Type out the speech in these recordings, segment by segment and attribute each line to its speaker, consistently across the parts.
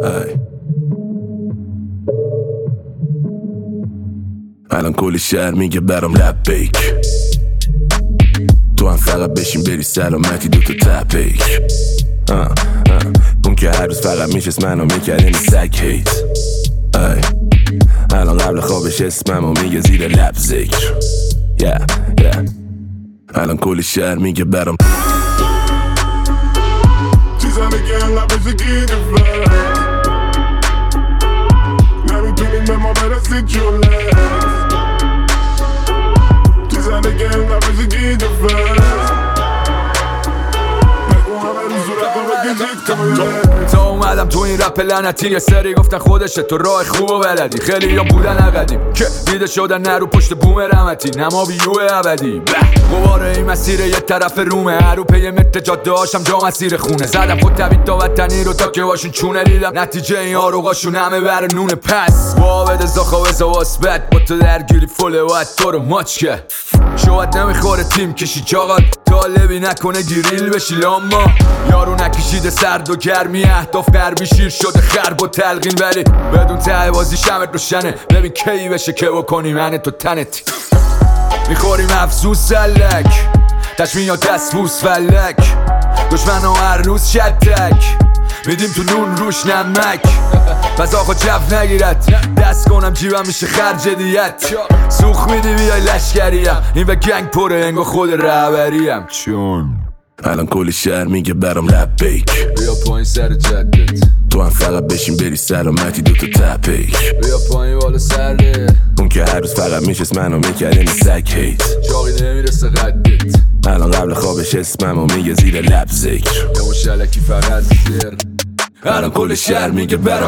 Speaker 1: ای الان کلی شهر میگه برام لبیک، تو هم فقط بشین بری سلامتی دوتا تپیک. اون که هر روز فقط میشست منو میکرد این سگ هیت. ای الان قبل خوابش اسممو میگه زیر لب ذکر. الان کلی شهر میگه برام چیزا میگه انقدر بشه گیره فرد، نمیتونیم به ما برسید جله. چیزا میگه انقدر بشه گیره فرد، بگو همه رو صورت رو بگیجید تا اومدم تو این رپ لعنتی یه سری گفتن خودشه تو راه خوب و بلدی. خیلی یا بودن اقدیم که دیده شدن نرو پشت بوم رحمتی، نما بیو ابدی غبار این مسیر یه طرف رومه، هرو پی متر جاده هاشم جا مسیر خونه. زدم خود تبید تا وطنی رو تا که باشون چونه دیدم نتیجه این آروغاشون همه بر نونه. پس وابد زاخوز و واسبت با تو درگیری فله باید تو رو ماچ که شاید نمیخوره تیم کشی چاقات طالبی نکنه گریل بشی لاما. یارو نکشیده سرد و گرمی اهداف قربی شیر شده خرب و تلقین، ولی بدون ته بازی شمت روشنه. ببین کی بشه که بکنی من تو تنت میخوریم افسوس سلک تشمین یا دستبوس فلک دشمن ها هر روز شدک میدیم تو نون روش نمک. پس آقا جف نگیرد دست کنم جیبم میشه خرج دیت. سوخ میدی بیای لشکریم این و گنگ پره انگا خود رهبریم. چون الان کلی شهر میگه برام لبیک، بیا پایین سر جدت تو هم فقط بشین بری سلامتی دوتا تپیک. بیا پایین بالا سره اون که هر روز فقط میشست منو میکرد این سگ هیت. جاقی نمیرسه قدت الان قبل خوابش اسممو میگه زیر لب ذکر. یا مشلکی فقط زیر الان کل شهر میگه برام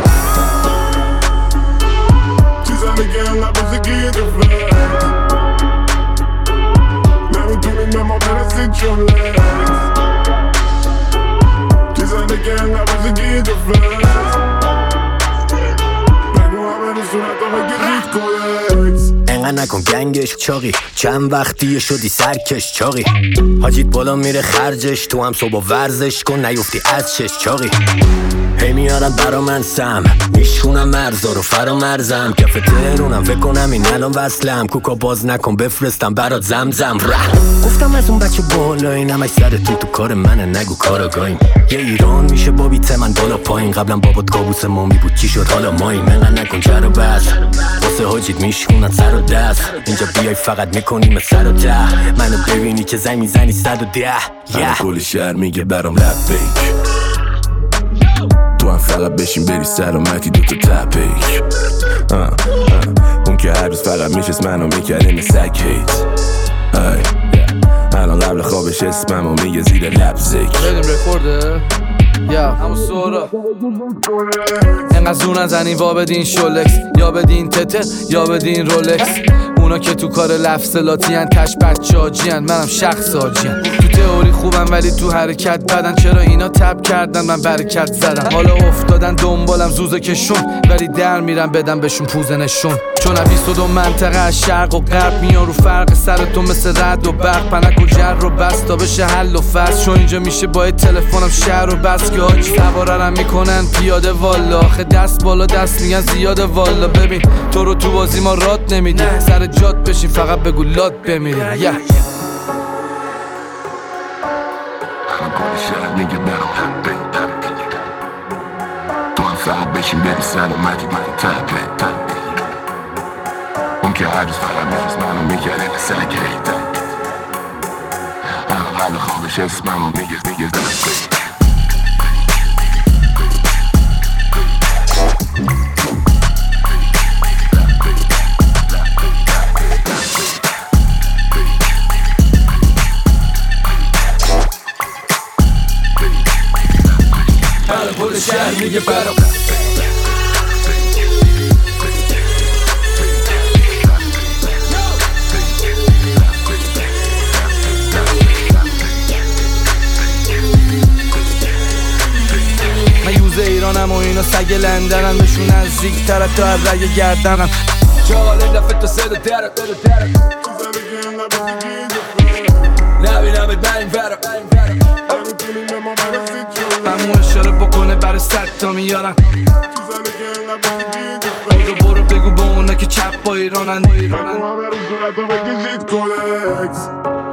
Speaker 1: چیزا میگه انقدر بشه گیره فرد، نمیتونیم به ما برسید جله. چیزا میگه انقدر بشه گیره فرد، بگو همه رو صورت رو بگیرید کلکس. انقدر نکن گنگش چاقی چند وقتیه شدی سرکش چاقی. حاجیت بالا میره خرجش تو هم صبح ورزش کن نیفتی از چش چاقی. هی میارن برا من سم میشونم مرزا رو فرامرزم کف تهرونم فکر کنم این الان وصلم. کوکا باز نکن بفرستم برات زمزم گفتم از اون بچه بالا این همش سرتون تو کار منه نگو کاراگاهیم. یه ایران میشه با بیت من بالا پایین قبلا بابات کابوس مامی بود چی شد حالا ماییم. منقدر نکن جر و بس واسه حاجیت میشونن سر و دست اینجا بیای فقط میکنیم سر و ده. منو ببینی که زنگ میزنی 110 کل شهر میگه برام لبیک، تو هم فقط بشین بری سلامتی دوتا تپیک. اون که هر روز فقط میشست منو میکرد این سگ هیت. الان قبل خوابش اسممو میگه زیر لب ذکر.
Speaker 2: بریم رکورده همون سورا اینقدر زور نزنین وا بدین شولکس یا بدین تته یا بدین رولکس. اونا که تو کار لفظلاتی هن تش بچه آجی هن منم شخص آجی هن. تو تئوری خوبم ولی تو حرکت بدن چرا اینا تب کردن من برکت زدم. حالا افتادن دنبالم زوزه کشون ولی در میرم بدم بهشون پوزه نشون. چون 22 منطقه از شرق و غرب میان رو فرق سرتون مثل رد و برق. پنک و جر رو بس تا بشه حل و فصل چون اینجا میشه با تلفنم شهر رو بس که آجی سواررم میکنن پیاده والا. آخه دست بالا دست میگن زیاده والا. ببین تو رو تو بازی ما رات نمیدی سر جات بشین فقط بگو لات بمیری.
Speaker 1: کل شهر میگه برام تو هم فقط بشین بری سلامتی دوتا تپیک. اون که هر روز فقط میشست منو میکرد این سگ هیت. قبل خوابش اسممو میگه دست
Speaker 2: کل شهر میگه برام ایرانم و اینا سگ لندنم بهشون نزدیک تر تا از رگ گردنم. چال این دفعه تا صدا درک نبینم ات من این ورم همون اشاره بکنه برای سر تا میارن برو بگو به اونا که چپ با ایرانن
Speaker 3: همه رو صورت رو بکشید کلکس